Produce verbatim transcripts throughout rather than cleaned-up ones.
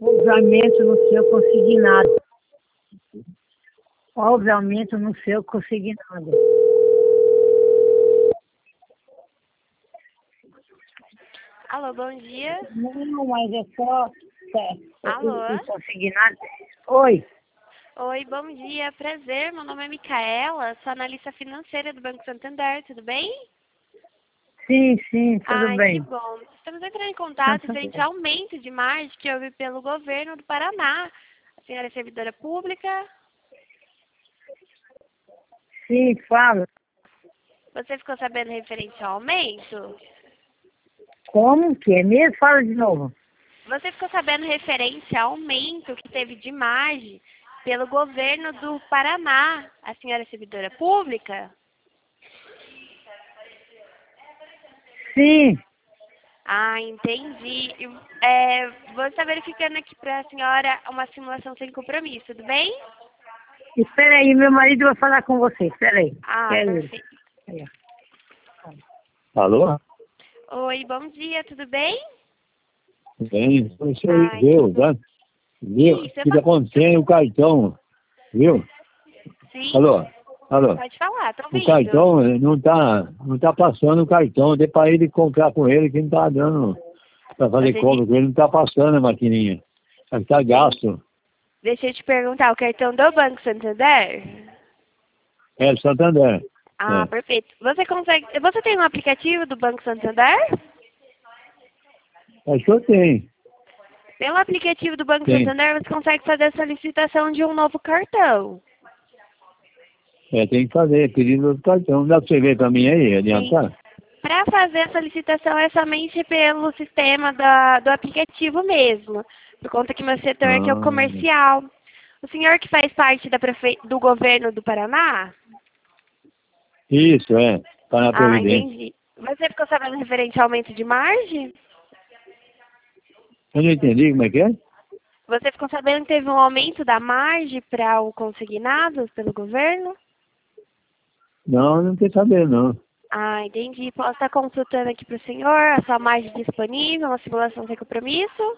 Obviamente no seu consignado. Obviamente no seu consignado. Alô, bom dia. Não, mas é só é, Alô? o, o consignado. Oi. Oi, bom dia. Prazer, meu nome é Micaela, sou analista financeira do Banco Santander, tudo bem? Sim, sim, tudo Ai, que bem. bom. Estamos entrando em contato frente ao aumento de margem que houve pelo governo do Paraná. A senhora é servidora pública? Sim, fala. Você ficou sabendo referente ao aumento? Como que é mesmo? Fala de novo. Você ficou sabendo referente ao aumento que teve de margem pelo governo do Paraná? A senhora é servidora pública? Sim. Ah, entendi. É, vou estar verificando aqui para a senhora uma simulação sem compromisso, tudo bem? Espera aí, meu marido vai falar com você. Espera aí. Ah, Espera aí. perfeito. Aí, ó. Alô? Oi, bom dia, tudo bem? Bem, isso aí, Ai, que viu? bom. Tá? Viu? Isso, O eu que tá posso... acontecendo? O cartão, viu? Sim, Alô? Alô? pode falar, tô O ouvindo. cartão eh, não tá, não tá passando o cartão. Dei pra ele comprar com ele que não tá dando pra fazer Você compra disse... com ele, não tá passando a maquininha. Mas tá gasto. Deixa eu te perguntar, o cartão do Banco Santander? É, Santander. Ah, É. perfeito. Você consegue... Você tem um aplicativo do Banco Santander? Acho que eu tenho. Pelo aplicativo do Banco Tem. Santander, você consegue fazer a solicitação de um novo cartão. É, tem que fazer, pedido do cartão. Dá pra você ver pra mim aí, adiantar? Para fazer a solicitação é somente pelo sistema da, do aplicativo mesmo, por conta que meu setor aqui é o Ah, comercial. O senhor que faz parte da prefe... do governo do Paraná? isso, é. Tá na Ah, Previdência. entendi. Você ficou sabendo referente ao aumento de margem? Eu não entendi como é que é? Você ficou sabendo que teve um aumento da margem para o consignado pelo governo? Não, não quer saber, não. Ah, entendi. Posso estar consultando aqui para o senhor a sua margem disponível, uma simulação sem compromisso?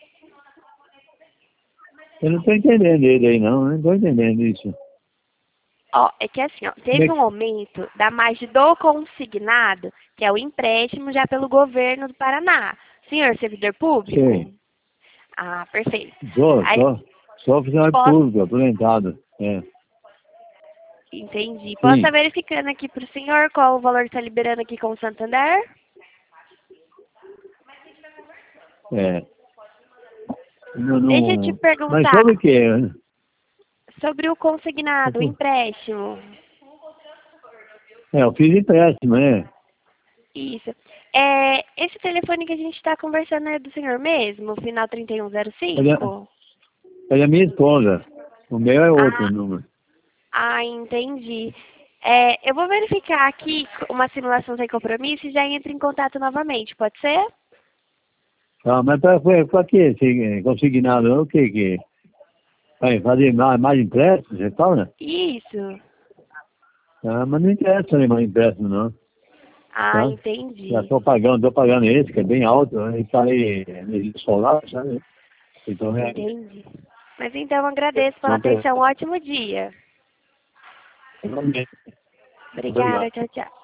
Eu não estou entendendo ele aí, não. Eu não estou entendendo isso. Ó, é que assim, ó, Como teve é um que... aumento da margem do consignado, que é o empréstimo já pelo governo do Paraná. Senhor servidor público? Sei. Ah, perfeito. Sou, Aí, sou. Sou funcionário posso, público, aposentado. É. entendi. Posso estar Sim. verificando aqui para o senhor qual o valor que está liberando aqui com o Santander? É. Não, Deixa eu te não... Mas perguntar sobre o quê? sobre o consignado, o empréstimo. É, eu fiz empréstimo, né? Isso. É, esse telefone que a gente está conversando é do senhor mesmo, final trinta e um zero Ela, cinco? ela é minha esposa. O meu é outro Ah, número. ah, entendi. É, eu vou verificar aqui uma simulação sem compromisso e já entro em contato novamente, pode ser? Ah, mas para para quê? Se- Consignado, o que que... Vai fazer mais, mais empréstimo, você fala? Isso. Ah, mas não interessa né, mais empréstimo, não. Ah, Tá? Já entendi. estou pagando, estou pagando esse, que é bem alto, né? E falei energia solar, sabe? Então é... Entendi. Mas então agradeço pela Não tem... atenção. Um ótimo dia. Realmente. Obrigada. Obrigado. Tchau, tchau.